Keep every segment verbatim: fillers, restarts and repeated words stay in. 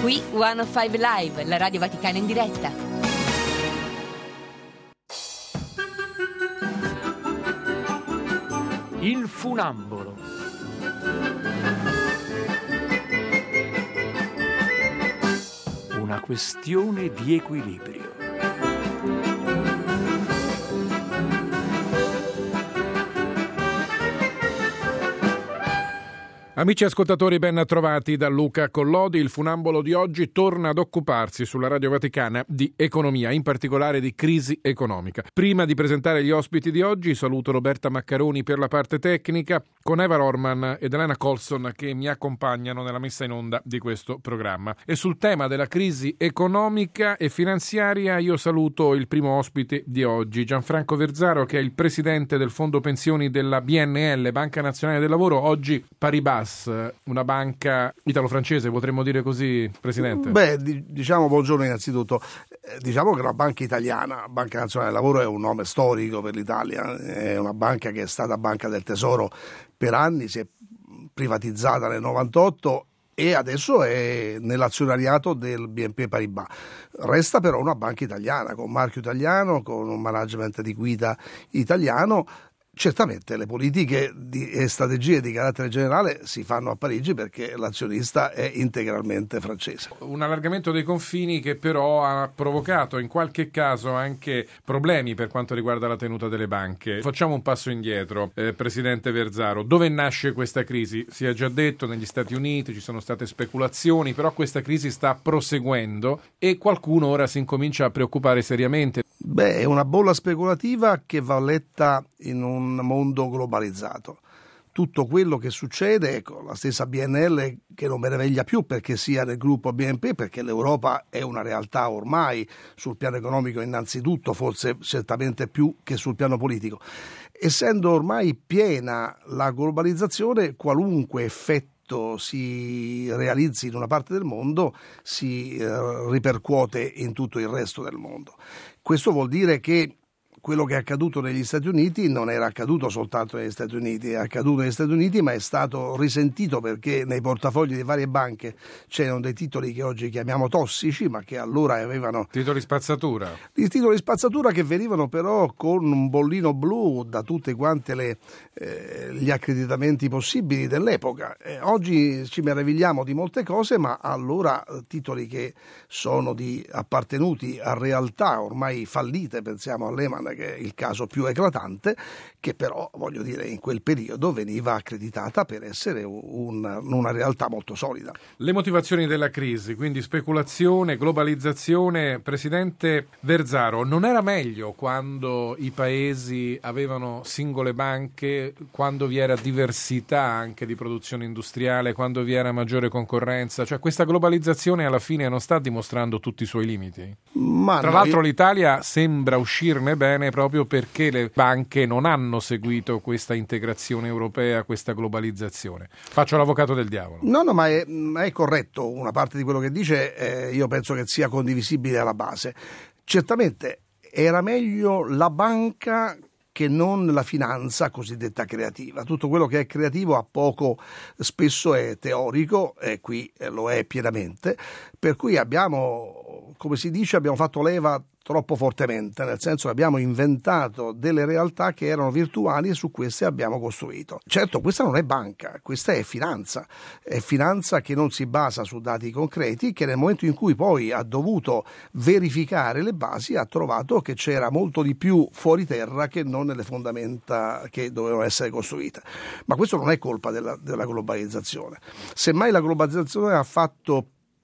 Qui centocinque Live, la Radio Vaticana in diretta. Il funambolo. Una questione di equilibrio. Amici ascoltatori, ben trovati da Luca Collodi. Il funambolo di oggi torna ad occuparsi sulla Radio Vaticana di economia, in particolare di crisi economica. Prima di presentare gli ospiti di oggi, saluto Roberta Maccaroni per la parte tecnica, con Eva Rorman ed Elena Colson che mi accompagnano nella messa in onda di questo programma. E sul tema della crisi economica e finanziaria io saluto il primo ospite di oggi, Gianfranco Verzaro, che è il presidente del Fondo Pensioni della B N L, Banca Nazionale del Lavoro, oggi Paribas, una banca italo-francese, potremmo dire così, Presidente? Beh, diciamo buongiorno innanzitutto. Diciamo che è una banca italiana, Banca Nazionale del Lavoro è un nome storico per l'Italia, è una banca che è stata Banca del Tesoro per anni, si è privatizzata nel novantotto e adesso è nell'azionariato del B N P Paribas. Resta però una banca italiana, con marchio italiano, con un management di guida italiano. Certamente le politiche di, e strategie di carattere generale si fanno a Parigi perché l'azionista è integralmente francese. Un allargamento dei confini che però ha provocato in qualche caso anche problemi per quanto riguarda la tenuta delle banche. Facciamo un passo indietro, eh, Presidente Verzaro. Dove nasce questa crisi? Si è già detto, negli Stati Uniti ci sono state speculazioni, però questa crisi sta proseguendo e qualcuno ora si incomincia a preoccupare seriamente. Beh, è una bolla speculativa che va letta in un mondo globalizzato. Tutto quello che succede, ecco, la stessa B N L che non meraviglia più perché sia nel gruppo B N P, perché l'Europa è una realtà ormai sul piano economico innanzitutto, forse certamente più che sul piano politico. Essendo ormai piena la globalizzazione, qualunque effetto si realizzi in una parte del mondo si eh, ripercuote in tutto il resto del mondo. Questo vuol dire che quello che è accaduto negli Stati Uniti non era accaduto soltanto negli Stati Uniti, è accaduto negli Stati Uniti ma è stato risentito perché nei portafogli di varie banche c'erano dei titoli che oggi chiamiamo tossici ma che allora avevano... Titoli spazzatura. I titoli spazzatura che venivano però con un bollino blu da tutte quante le, eh, gli accreditamenti possibili dell'epoca. Eh, oggi ci meravigliamo di molte cose ma allora titoli che sono di, appartenuti a realtà ormai fallite, pensiamo a Lehman che è il caso più eclatante, che però, voglio dire, in quel periodo veniva accreditata per essere un, una realtà molto solida. Le motivazioni della crisi, quindi speculazione, globalizzazione. Presidente Verzaro, non era meglio quando i paesi avevano singole banche, quando vi era diversità anche di produzione industriale, quando vi era maggiore concorrenza? Cioè questa globalizzazione alla fine non sta dimostrando tutti i suoi limiti? Ma Tra no, l'altro io... l'Italia sembra uscirne bene proprio perché le banche non hanno seguito questa integrazione europea, questa globalizzazione. Faccio l'avvocato del diavolo. No, no, ma è, è corretto una parte di quello che dice, eh, io penso che sia condivisibile alla base. Certamente era meglio la banca che non la finanza cosiddetta creativa. Tutto quello che è creativo a poco spesso è teorico e qui lo è pienamente, per cui abbiamo, come si dice, abbiamo fatto leva troppo fortemente, nel senso che abbiamo inventato delle realtà che erano virtuali e su queste abbiamo costruito. Certo, questa non è banca, questa è finanza, è finanza che non si basa su dati concreti, che nel momento in cui poi ha dovuto verificare le basi ha trovato che c'era molto di più fuori terra che non nelle fondamenta che dovevano essere costruite. Ma questo non è colpa della, della globalizzazione. Semmai la globalizzazione ha fatto,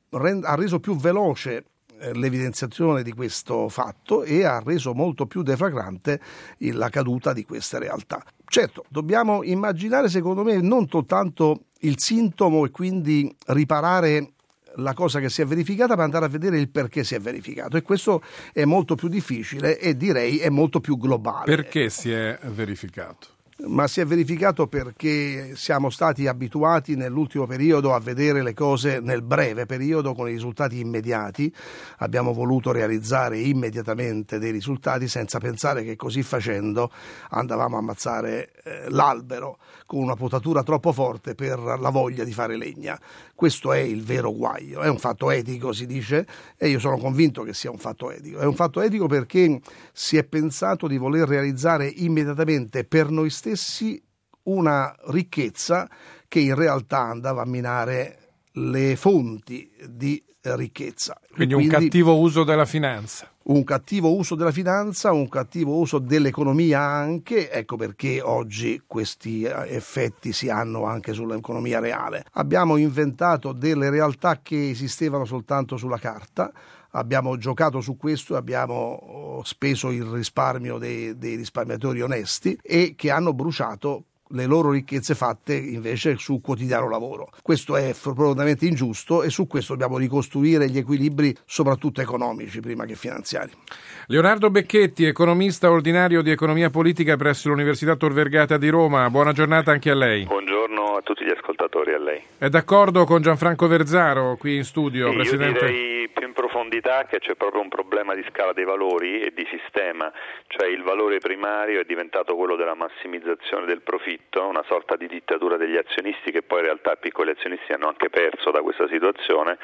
ha reso più veloce l'evidenziazione di questo fatto e ha reso molto più deflagrante la caduta di queste realtà. Certo, dobbiamo immaginare, secondo me, non soltanto il sintomo e quindi riparare la cosa che si è verificata, ma andare a vedere il perché si è verificato, e questo è molto più difficile e direi è molto più globale. Perché si è verificato? Ma si è verificato perché siamo stati abituati nell'ultimo periodo a vedere le cose nel breve periodo con i risultati immediati. Abbiamo voluto realizzare immediatamente dei risultati senza pensare che così facendo andavamo a ammazzare eh, l'albero con una potatura troppo forte per la voglia di fare legna. Questo è il vero guaio. È un fatto etico, si dice, e io sono convinto che sia un fatto etico. È un fatto etico perché si è pensato di voler realizzare immediatamente per noi stessi una ricchezza che in realtà andava a minare le fonti di ricchezza. Quindi, quindi un cattivo uso della finanza. Un cattivo uso della finanza, un cattivo uso dell'economia anche, ecco perché oggi questi effetti si hanno anche sull'economia reale. Abbiamo inventato delle realtà che esistevano soltanto sulla carta, abbiamo giocato su questo, abbiamo speso il risparmio dei, dei risparmiatori onesti e che hanno bruciato le loro ricchezze fatte invece su quotidiano lavoro. Questo è profondamente ingiusto e su questo dobbiamo ricostruire gli equilibri soprattutto economici prima che finanziari. Leonardo Becchetti, economista ordinario di economia politica presso l'Università Tor Vergata di Roma. Buona giornata anche a lei. Buongiorno a tutti gli ascoltatori, a lei. È d'accordo con Gianfranco Verzaro qui in studio, sì, Presidente? Io direi più in profondità che c'è proprio un problema di scala dei valori e di sistema, cioè il valore primario è diventato quello della massimizzazione del profitto, una sorta di dittatura degli azionisti che poi in realtà i piccoli azionisti hanno anche perso da questa situazione.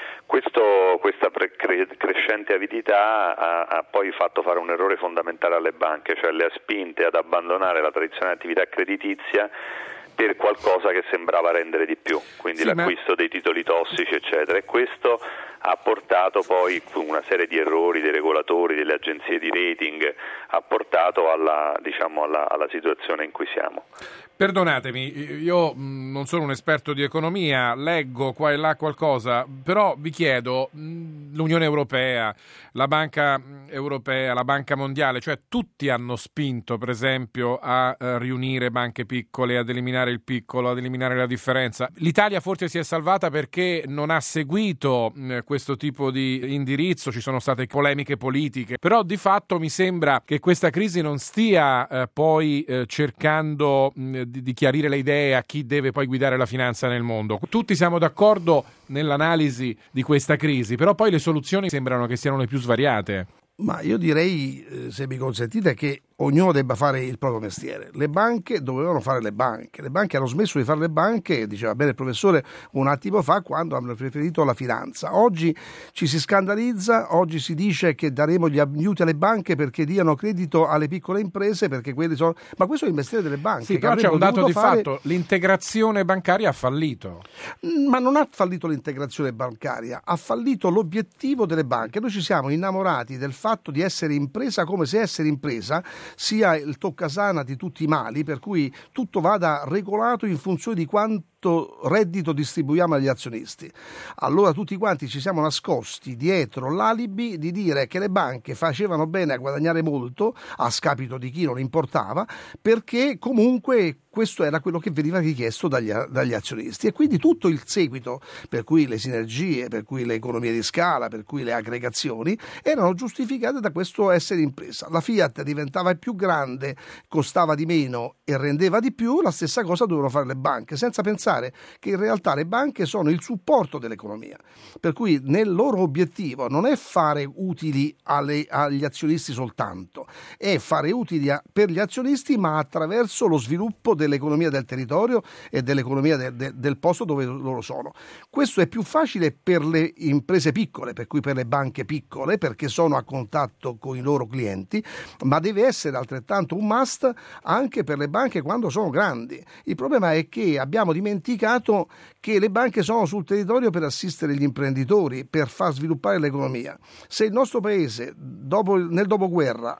Questo, questa pre- cre- crescente avidità ha, ha poi fatto fare un errore fondamentale alle banche, cioè le ha spinte ad abbandonare la tradizionale attività creditizia per qualcosa che sembrava rendere di più, quindi sì, l'acquisto ma... dei titoli tossici eccetera, e questo ha portato poi una serie di errori dei regolatori, delle agenzie di rating, ha portato alla, diciamo, alla, alla situazione in cui siamo. Perdonatemi, io non sono un esperto di economia, leggo qua e là qualcosa, però vi chiedo, l'Unione Europea, la Banca Europea, la Banca Mondiale, cioè tutti hanno spinto per esempio a riunire banche piccole, ad eliminare il piccolo, ad eliminare la differenza. L'Italia forse si è salvata perché non ha seguito questo tipo di indirizzo, ci sono state polemiche politiche, però di fatto mi sembra che questa crisi non stia eh, poi eh, cercando mh, di, di chiarire le idee a chi deve poi guidare la finanza nel mondo. Tutti siamo d'accordo nell'analisi di questa crisi, però poi le soluzioni sembrano che siano le più svariate. Ma io direi, eh, se mi consentite, che ognuno debba fare il proprio mestiere. Le banche dovevano fare le banche, le banche hanno smesso di fare le banche, diceva bene il professore un attimo fa, quando hanno preferito la finanza. Oggi ci si scandalizza, oggi si dice che daremo gli aiuti alle banche perché diano credito alle piccole imprese, perché quelli sono... ma questo è il mestiere delle banche. Sì, però c'è un dato di fare... fatto, l'integrazione bancaria ha fallito. Ma non ha fallito l'integrazione bancaria, ha fallito l'obiettivo delle banche. Noi ci siamo innamorati del fatto di essere impresa come se essere impresa sia il toccasana di tutti i mali, per cui tutto vada regolato in funzione di quanto reddito distribuiamo agli azionisti. Allora tutti quanti ci siamo nascosti dietro l'alibi di dire che le banche facevano bene a guadagnare molto a scapito di chi non importava, perché comunque questo era quello che veniva richiesto dagli, dagli azionisti, e quindi tutto il seguito, per cui le sinergie, per cui le economie di scala, per cui le aggregazioni erano giustificate da questo essere impresa. La Fiat diventava più grande, costava di meno e rendeva di più, la stessa cosa dovevano fare le banche, senza pensare che in realtà le banche sono il supporto dell'economia, per cui nel loro obiettivo non è fare utili alle, agli azionisti soltanto, è fare utili a, per gli azionisti, ma attraverso lo sviluppo dell'economia del territorio e dell'economia de, de, del posto dove loro sono. Questo è più facile per le imprese piccole, per cui per le banche piccole, perché sono a contatto con i loro clienti, ma deve essere altrettanto un must anche per le banche quando sono grandi. Il problema è che abbiamo dimenticato che le banche sono sul territorio per assistere gli imprenditori, per far sviluppare l'economia. Se il nostro paese dopo, nel dopoguerra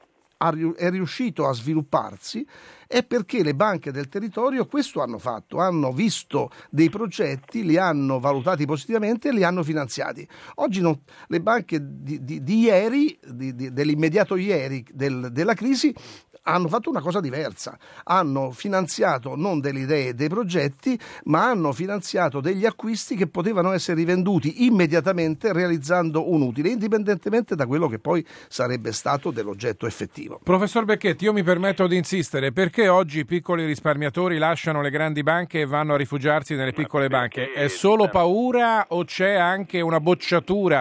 è riuscito a svilupparsi è perché le banche del territorio questo hanno fatto, hanno visto dei progetti, li hanno valutati positivamente e li hanno finanziati. Oggi non, le banche di, di, di ieri, di, di, dell'immediato ieri del, della crisi, hanno fatto una cosa diversa, hanno finanziato non delle idee e dei progetti, ma hanno finanziato degli acquisti che potevano essere rivenduti immediatamente realizzando un utile, indipendentemente da quello che poi sarebbe stato dell'oggetto effettivo. Professor Becchetti, io mi permetto di insistere, perché oggi i piccoli risparmiatori lasciano le grandi banche e vanno a rifugiarsi nelle piccole banche? È solo paura o c'è anche una bocciatura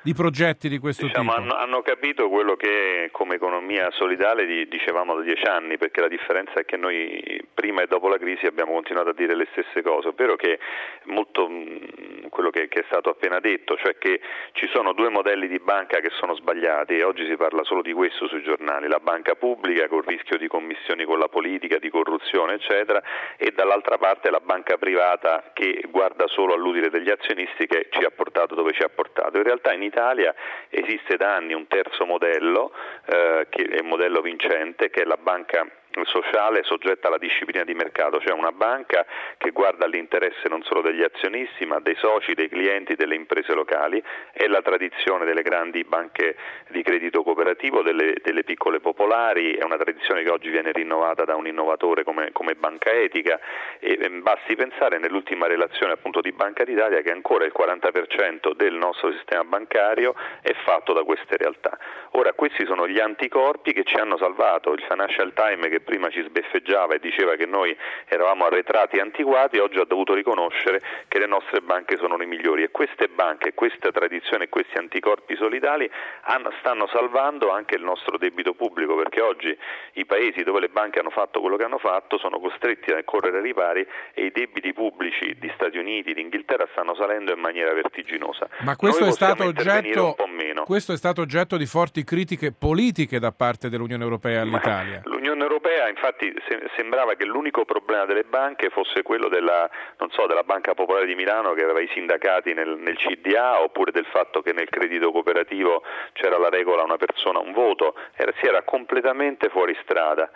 di progetti di questo diciamo, tipo? Hanno, hanno capito quello che come economia solidale dicevamo da dieci anni, perché la differenza è che noi prima e dopo la crisi abbiamo continuato a dire le stesse cose, ovvero che molto mh, quello che, che è stato appena detto, cioè che ci sono due modelli di banca che sono sbagliati e oggi si parla solo di questo sui giornali, la banca pubblica con rischio di commissioni con la politica, di corruzione eccetera, e dall'altra parte la banca privata che guarda solo all'utile degli azionisti, che ci ha portato dove ci ha portato. In realtà in Italia esiste da anni un terzo modello, eh, che è un modello vincente, che è la banca sociale soggetta alla disciplina di mercato, cioè una banca che guarda all'interesse non solo degli azionisti ma dei soci, dei clienti, delle imprese locali. È la tradizione delle grandi banche di credito cooperativo, delle, delle piccole popolari, è una tradizione che oggi viene rinnovata da un innovatore come, come Banca Etica, e, e basti pensare nell'ultima relazione appunto di Banca d'Italia che ancora il quaranta per cento del nostro sistema bancario è fatto da queste realtà. Ora questi sono gli anticorpi che ci hanno salvato. Il Financial Times, che prima ci sbeffeggiava e diceva che noi eravamo arretrati e antiquati, oggi ha dovuto riconoscere che le nostre banche sono le migliori, e queste banche, questa tradizione e questi anticorpi solidali hanno, stanno salvando anche il nostro debito pubblico, perché oggi i paesi dove le banche hanno fatto quello che hanno fatto sono costretti a correre ai ripari e i debiti pubblici di Stati Uniti, di Inghilterra stanno salendo in maniera vertiginosa. Ma questo Noi è stato oggetto oggetto questo è stato oggetto di forti critiche politiche da parte dell'Unione Europea all'Italia. Ma l'Unione Europea infatti se, sembrava che l'unico problema delle banche fosse quello della, non so, della Banca Popolare di Milano, che aveva i sindacati nel, nel C D A, oppure del fatto che nel credito cooperativo c'era la regola una persona un voto. Era, si era completamente fuori strada.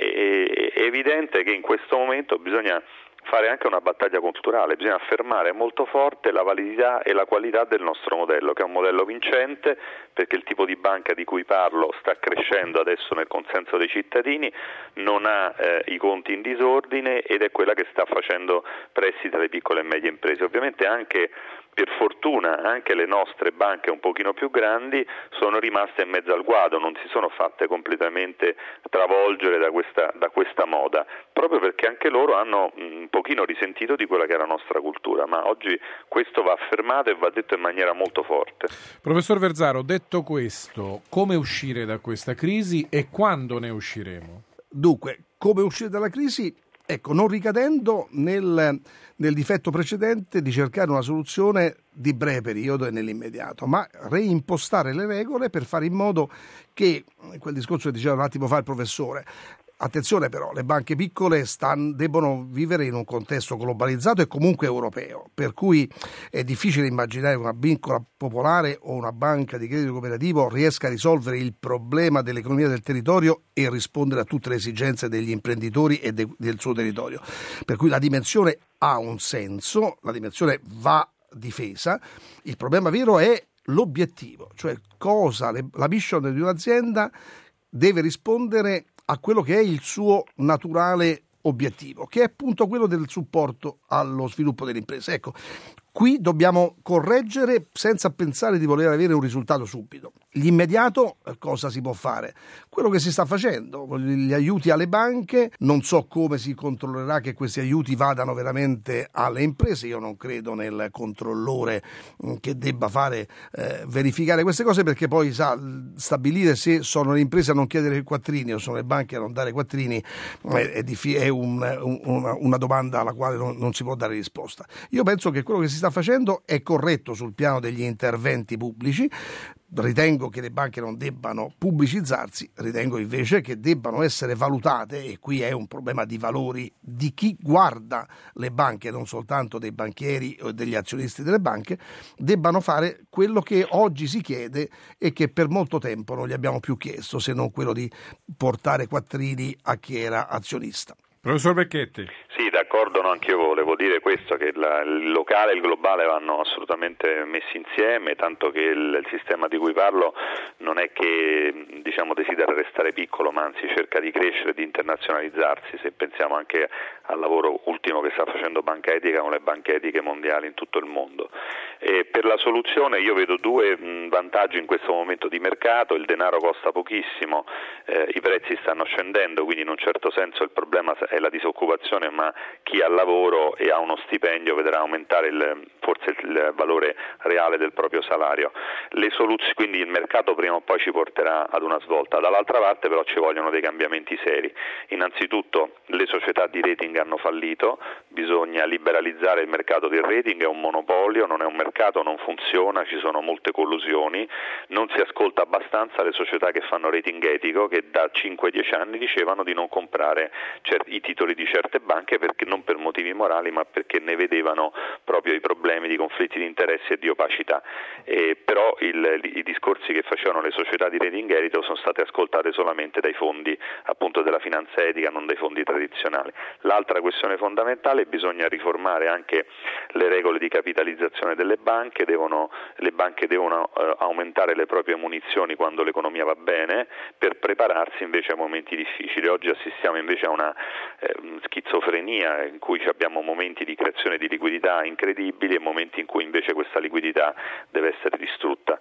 E, è evidente che in questo momento bisogna fare anche una battaglia culturale, bisogna affermare molto forte la validità e la qualità del nostro modello, che è un modello vincente, perché il tipo di banca di cui parlo sta crescendo adesso nel consenso dei cittadini, non ha eh, i conti in disordine ed è quella che sta facendo prestiti alle piccole e medie imprese. Ovviamente anche per fortuna anche le nostre banche un pochino più grandi sono rimaste in mezzo al guado, non si sono fatte completamente travolgere da questa, da questa moda, proprio perché anche loro hanno un pochino risentito di quella che è la nostra cultura, ma oggi questo va affermato e va detto in maniera molto forte. Professor Verzaro, detto questo, come uscire da questa crisi e quando ne usciremo? Dunque, come uscire dalla crisi? Ecco, non ricadendo nel, nel difetto precedente di cercare una soluzione di breve periodo e nell'immediato, ma reimpostare le regole per fare in modo che, quel discorso che diceva un attimo fa il professore, attenzione però, le banche piccole stan, debbono vivere in un contesto globalizzato e comunque europeo, per cui è difficile immaginare che una banca popolare o una banca di credito cooperativo riesca a risolvere il problema dell'economia del territorio e rispondere a tutte le esigenze degli imprenditori e de, del suo territorio. Per cui la dimensione ha un senso, la dimensione va difesa, il problema vero è l'obiettivo, cioè cosa le, la mission di un'azienda deve rispondere a quello che è il suo naturale obiettivo, che è appunto quello del supporto allo sviluppo delle imprese. Ecco, qui dobbiamo correggere senza pensare di voler avere un risultato subito. L'immediato cosa si può fare? Quello che si sta facendo, gli aiuti alle banche, non so come si controllerà che questi aiuti vadano veramente alle imprese, io non credo nel controllore che debba fare eh, verificare queste cose, perché poi sa stabilire se sono le imprese a non chiedere quattrini o sono le banche a non dare quattrini è, è, diffi- è un, un, una, una domanda alla quale non, non si può dare risposta. Io penso che quello che si sta facendo è corretto sul piano degli interventi pubblici. Ritengo che le banche non debbano pubblicizzarsi, ritengo invece che debbano essere valutate, e qui è un problema di valori di chi guarda le banche, non soltanto dei banchieri o degli azionisti delle banche, debbano fare quello che oggi si chiede e che per molto tempo non gli abbiamo più chiesto, se non quello di portare quattrini a chi era azionista. Professor Becchetti. Sì, d'accordo, no, anche io volevo dire questo, che la, il locale e il globale vanno assolutamente messi insieme, tanto che il, il sistema di cui parlo non è che diciamo desidera restare piccolo, ma anzi cerca di crescere, di internazionalizzarsi, se pensiamo anche al lavoro ultimo che sta facendo Banca Etica con le banche etiche mondiali in tutto il mondo. E per la soluzione io vedo due mh, vantaggi in questo momento di mercato: il denaro costa pochissimo, eh, i prezzi stanno scendendo, quindi in un certo senso il problema è la disoccupazione, ma chi ha lavoro e ha uno stipendio vedrà aumentare il, forse il valore reale del proprio salario. Le soluzioni, quindi il mercato prima o poi ci porterà ad una svolta. Dall'altra parte però ci vogliono dei cambiamenti seri. Innanzitutto le società di rating hanno fallito, bisogna liberalizzare il mercato del rating, è un monopolio, non è un mercato, non funziona, ci sono molte collusioni, non si ascolta abbastanza le società che fanno rating etico, che da cinque dieci anni dicevano di non comprare cer- i titoli di certe banche, perché non per motivi morali ma perché ne vedevano proprio i problemi di conflitti di interessi e di opacità. E però il, i discorsi che facevano le società di rating etico sono state ascoltate solamente dai fondi appunto della finanza etica, non dai fondi tradizionali. L'altra questione fondamentale: bisogna riformare anche le regole di capitalizzazione delle banche, devono, le banche devono eh, aumentare le proprie munizioni quando l'economia va bene per prepararsi invece a momenti difficili. Oggi assistiamo invece a una eh, schizofrenia in cui abbiamo momenti di creazione di liquidità incredibili e momenti in cui invece questa liquidità deve essere distrutta.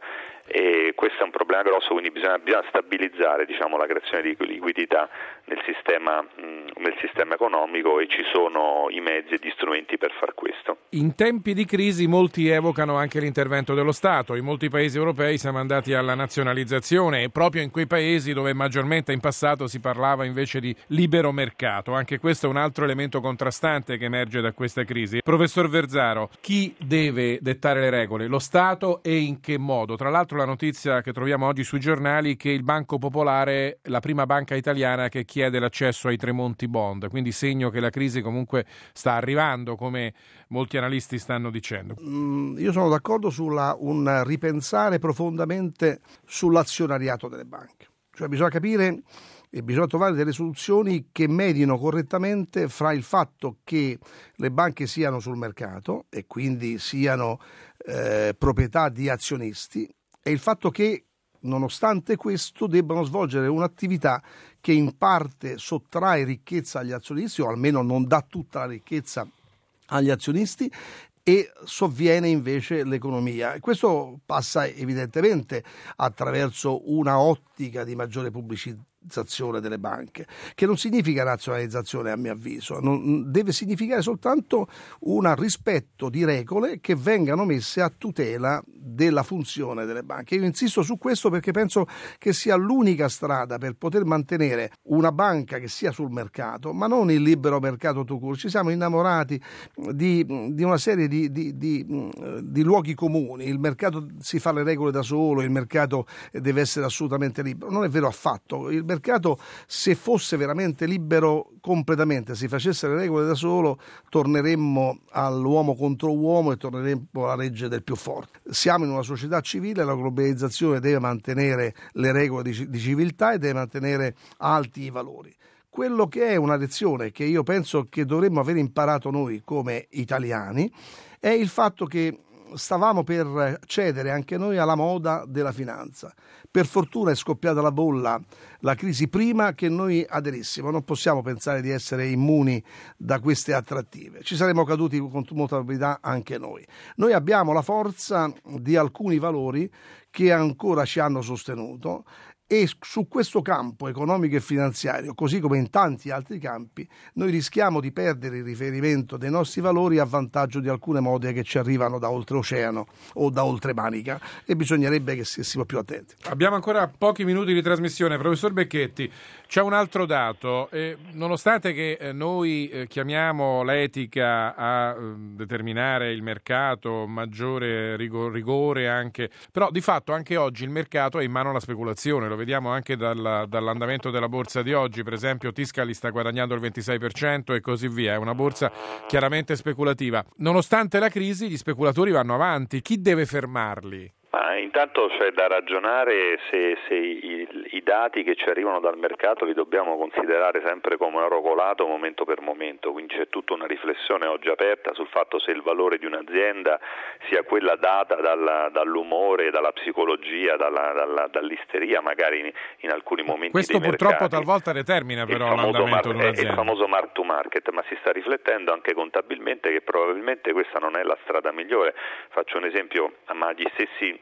E questo è un problema grosso, quindi bisogna, bisogna stabilizzare diciamo, la creazione di liquidità nel sistema, mh, nel sistema economico, e ci sono i mezzi e gli strumenti per far questo. In tempi di crisi molti evocano anche l'intervento dello Stato. In molti paesi europei siamo andati alla nazionalizzazione, e proprio in quei paesi dove maggiormente in passato si parlava invece di libero mercato. Anche questo è un altro elemento contrastante che emerge da questa crisi. Professor Verzaro, chi deve dettare le regole? Lo Stato, e in che modo? Tra l'altro la notizia che troviamo oggi sui giornali che il Banco Popolare, la prima banca italiana che chiede l'accesso ai Tremonti Bond, quindi segno che la crisi comunque sta arrivando, come molti analisti stanno dicendo. Mm, io sono d'accordo sulla un ripensare profondamente sull'azionariato delle banche, cioè bisogna capire e bisogna trovare delle soluzioni che medino correttamente fra il fatto che le banche siano sul mercato e quindi siano eh, proprietà di azionisti, e il fatto che nonostante questo debbano svolgere un'attività che in parte sottrae ricchezza agli azionisti, o almeno non dà tutta la ricchezza agli azionisti, e sovviene invece l'economia. E questo passa evidentemente attraverso una ottica di maggiore pubblicità delle banche, che non significa razionalizzazione, a mio avviso, non, deve significare soltanto un rispetto di regole che vengano messe a tutela della funzione delle banche. Io insisto su questo perché penso che sia l'unica strada per poter mantenere una banca che sia sul mercato, ma non il libero mercato tout court. Ci siamo innamorati di, di una serie di, di, di, di luoghi comuni. Il mercato si fa le regole da solo, il mercato deve essere assolutamente libero. Non è vero affatto. Il Il mercato, se fosse veramente libero completamente, si facesse le regole da solo, torneremmo all'uomo contro uomo e torneremmo alla legge del più forte. Siamo in una società civile, la globalizzazione deve mantenere le regole di, di civiltà e deve mantenere alti i valori. Quello che è una lezione che io penso che dovremmo aver imparato noi come italiani è il fatto che stavamo per cedere anche noi alla moda della finanza. Per fortuna è scoppiata la bolla, la crisi, prima che noi aderissimo. Non possiamo pensare di essere immuni da queste attrattive. Ci saremmo caduti con molta probabilità anche noi. Noi abbiamo la forza di alcuni valori che ancora ci hanno sostenuto, e su questo campo economico e finanziario, così come in tanti altri campi, noi rischiamo di perdere il riferimento dei nostri valori a vantaggio di alcune mode che ci arrivano da oltreoceano o da oltremanica, e bisognerebbe che stessimo più attenti. Abbiamo ancora pochi minuti di trasmissione. Professor Becchetti, c'è un altro dato. Eh, nonostante che eh, noi eh, chiamiamo l'etica a eh, determinare il mercato, maggiore rigor- rigore anche, però di fatto anche oggi il mercato è in mano alla speculazione. Lo vediamo anche dalla, dall'andamento della borsa di oggi. Per esempio Tiscali sta guadagnando il ventisei per cento e così via. È una borsa chiaramente speculativa. Nonostante la crisi, gli speculatori vanno avanti. Chi deve fermarli? Ma intanto c'è da ragionare se, se i, i dati che ci arrivano dal mercato li dobbiamo considerare sempre come un oro colato momento per momento, quindi c'è tutta una riflessione oggi aperta sul fatto se il valore di un'azienda sia quella data dalla, dall'umore, dalla psicologia, dalla, dalla, dall'isteria, magari in, in alcuni momenti. Questo dei purtroppo mercati. Talvolta determina però l'andamento mar- di un'azienda. È il famoso mark to market, ma si sta riflettendo anche contabilmente che probabilmente questa non è la strada migliore. Faccio un esempio, ma gli stessi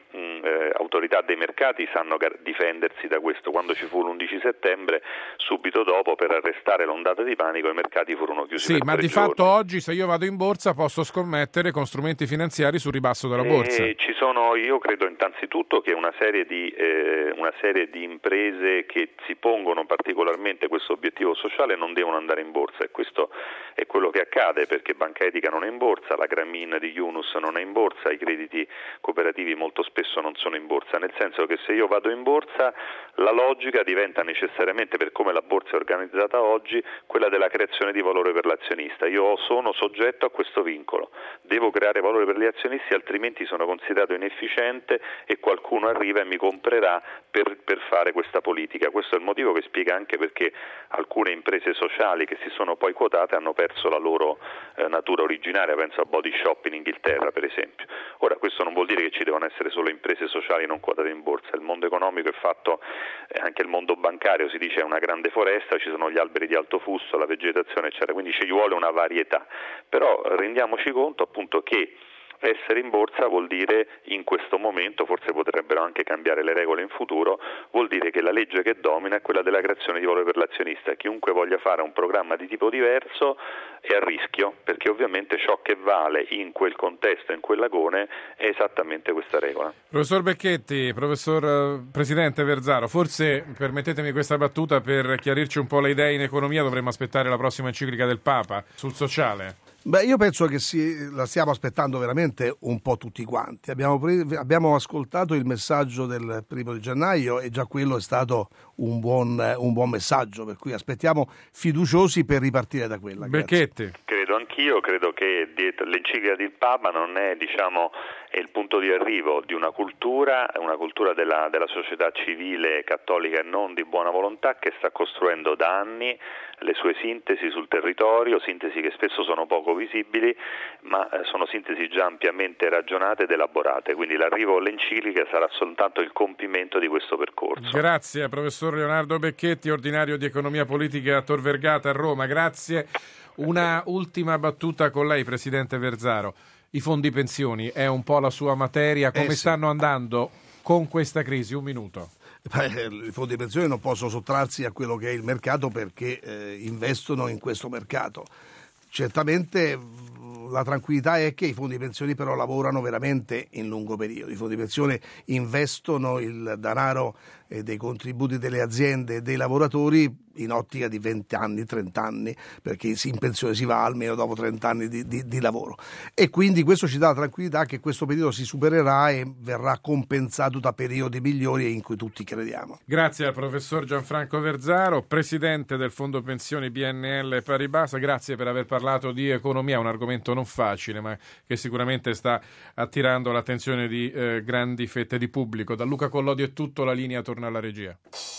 mh, eh, autorità dei mercati sanno gar- difendersi da questo. Quando ci fu l'undici settembre, subito dopo, per arrestare l'ondata di panico, i mercati furono chiusi Sì, per ma tre di giorni. fatto oggi, se io vado in borsa, posso scommettere con strumenti finanziari sul ribasso della borsa. E ci sono, io credo innanzitutto che una serie di eh, una serie di imprese che si pongono particolarmente questo obiettivo sociale non devono andare in borsa, e questo è quello che accade, perché Banca Etica non è in borsa, la Grameen di Yunus non è in borsa, i crediti cooperativi molto spesso non sono in borsa, nel senso che se io vado in borsa la logica diventa necessariamente, per come la borsa è organizzata oggi, quella della creazione di valore per l'azionista. Io sono soggetto a questo vincolo, devo creare valore per gli azionisti, altrimenti sono considerato inefficiente e qualcuno arriva e mi comprerà per, per fare questa politica. Questo è il motivo che spiega anche perché alcune imprese sociali che si sono poi quotate hanno perso la loro eh, natura originaria, penso a Body Shop in Inghilterra per esempio. Ora, questo non vuol dire che ci devono essere solo imprese sociali non quotate in borsa, il mondo economico è fatto, eh, anche il mondo bancario si dice è una grande foresta, ci sono gli alberi di alto fusto, la vegetazione eccetera, quindi ci vuole una varietà, però rendiamoci conto appunto che essere in borsa vuol dire, in questo momento, forse potrebbero anche cambiare le regole in futuro, vuol dire che la legge che domina è quella della creazione di valore per l'azionista. Chiunque voglia fare un programma di tipo diverso è a rischio, perché ovviamente ciò che vale in quel contesto, in quell'agone, è esattamente questa regola. Professor Becchetti, professor Presidente Verzaro, forse, permettetemi questa battuta, per chiarirci un po' le idee in economia dovremmo aspettare la prossima enciclica del Papa sul sociale? Beh, io penso che si, la stiamo aspettando veramente un po' tutti quanti. Abbiamo, pre- abbiamo ascoltato il messaggio del primo di gennaio e già quello è stato un buon, un buon messaggio, per cui aspettiamo fiduciosi per ripartire da quella. Becchetti. Grazie. Credo anch'io, credo che dietro l'enciclica del Papa non è, diciamo, è il punto di arrivo di una cultura, una cultura della, della società civile cattolica e non di buona volontà, che sta costruendo da anni le sue sintesi sul territorio, sintesi che spesso sono poco visibili, ma sono sintesi già ampiamente ragionate ed elaborate, quindi l'arrivo all'enciclica sarà soltanto il compimento di questo percorso. Grazie, professor Leonardo Becchetti, ordinario di economia politica a Tor Vergata a Roma, grazie. Una ultima battuta con lei, Presidente Verzaro. I fondi pensioni è un po' la sua materia, come eh sì. stanno andando con questa crisi? Un minuto. Beh, i fondi pensioni non possono sottrarsi a quello che è il mercato, perché eh, investono in questo mercato. Certamente la tranquillità è che i fondi pensioni però lavorano veramente in lungo periodo. I fondi pensione investono il denaro eh, dei contributi delle aziende e dei lavoratori in ottica di venti anni, trenta anni, perché in pensione si va almeno dopo trenta anni di, di, di lavoro, e quindi questo ci dà la tranquillità che questo periodo si supererà e verrà compensato da periodi migliori in cui tutti crediamo. Grazie al professor Gianfranco Verzaro, presidente del Fondo Pensioni B N L Paribas. Grazie per aver parlato di economia, un argomento non facile ma che sicuramente sta attirando l'attenzione di eh, grandi fette di pubblico. Da Luca Collodi è tutto, la linea torna alla regia.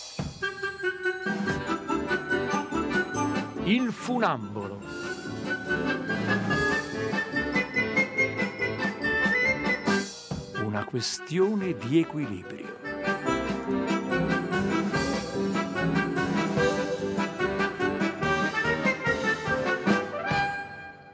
Il funambolo. Una questione di equilibrio.